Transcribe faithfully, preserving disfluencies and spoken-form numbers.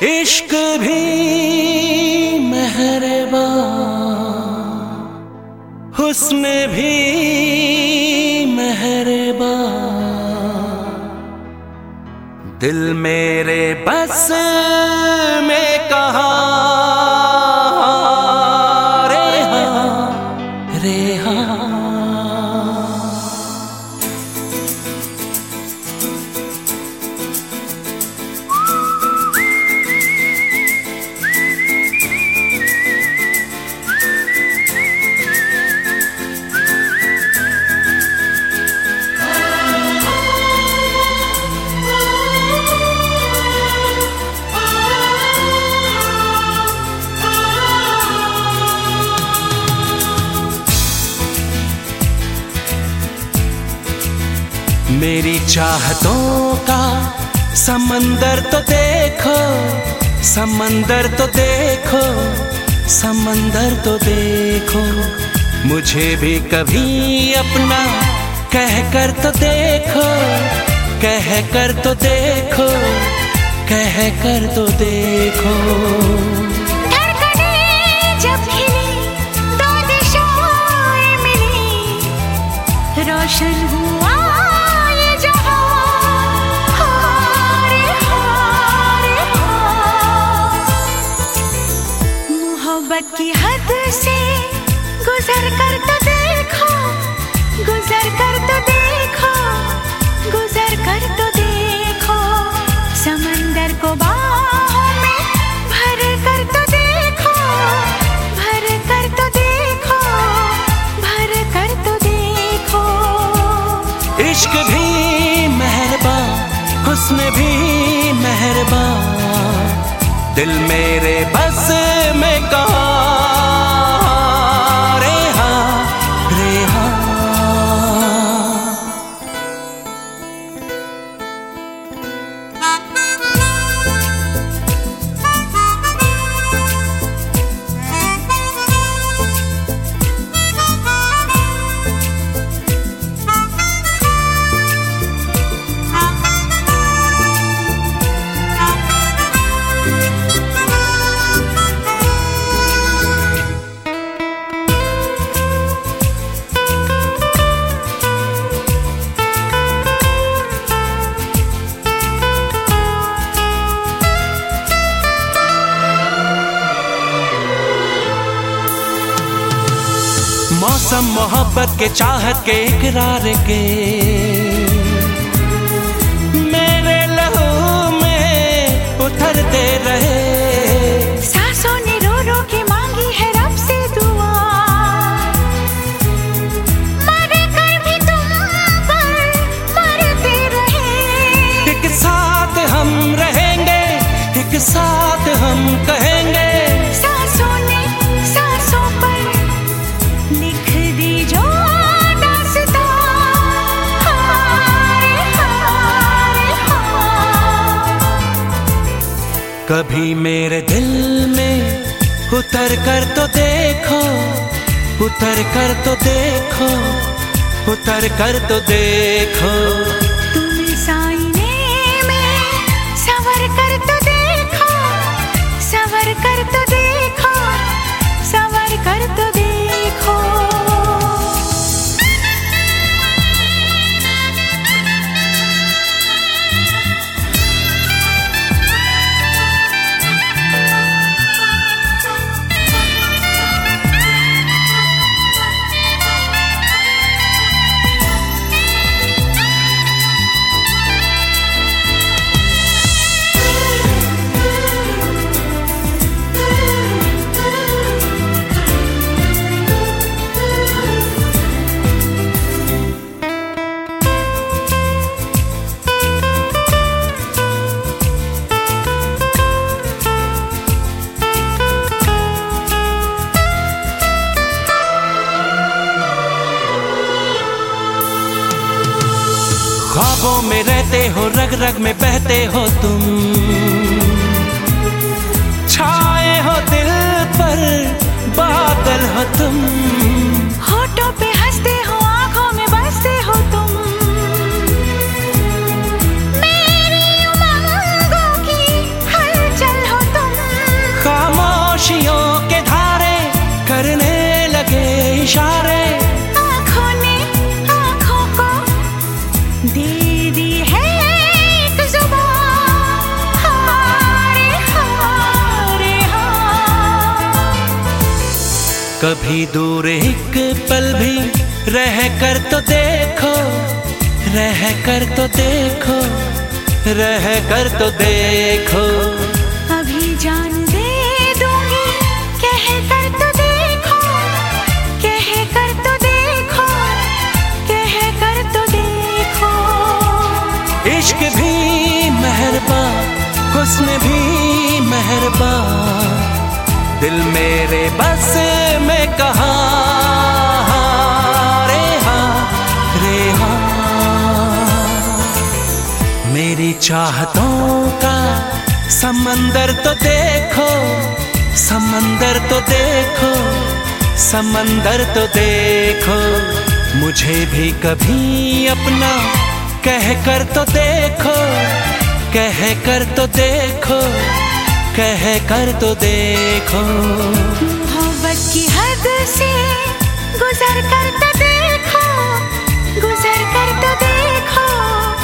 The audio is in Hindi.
इश्क भी मेहरबान, हुस्न भी मेहरबान, दिल मेरे बस में कहा रे हाँ रे हाँ। मेरी चाहतों का समंदर तो देखो, समंदर तो देखो, समंदर तो देखो, मुझे भी कभी अपना कह कर तो देखो, कह कर तो देखो, कह कर तो देखो। धड़कने जब हिली, दो दिशाएं मिली, रोशन हुआ मोहब्बत की हद से गुजर कर तो देखो, गुजर कर तो देखो, गुजर कर तो देखो, समंदर को बाहों में भर कर तो देखो, भर कर तो देखो, भर कर तो देखो। इश्क भी मेहरबान, हुस्न भी मेहरबान, दिल मेरे बस में कहा रे हाँ रे हाँ। मौसम मोहब्बत के, चाहत के, इकरार के मेरे लहू में उतरते रहे। सांसों ने रो रो के मांगी है रब से दुआ, मर कर भी तुम पर मरते रहे। एक साथ हम रहेंगे, एक साथ हम कहेंगे, सांसों ने सांसों पर लिख दी जो दास्तां, हाय हाय हाय। कभी मेरे दिल में उतर कर तो देखो, उतर कर तो देखो, उतर कर तो देखो। तुम इस आईने में संवर कर तो देखो, संवर कर तो देखो, संवर कर तो देखो। ख्वाबों में रहते हो, रग रग में बहते हो तुम, छाए हो दिल पर बादल हो तुम। होठों पे हंसते हो, आंखों में बसते हो तुम, मेरी उमंगों की हलचल हो दी है एक जुबान, हारे हारे हाँ। कभी दूर एक पल भी रह कर तो देखो, रह कर तो देखो, रह कर तो देखो। अभी जान दे दूंगी कह कर तो देखो, कह कर तो देखो, कह कर तो देखो। इश्क भी मेहरबान, हुस्न भी मेहरबान, दिल मेरे बस में कहाँ रे हाँ रे हाँ। मेरी चाहतों का समंदर तो देखो, समंदर तो देखो, समंदर तो देखो। मुझे भी कभी अपना कह कर तो देखो, कह कर तो देखो, कह कर तो देखो। मोहब्बत की हद से गुजर कर तो देखो, गुजर कर तो देखो,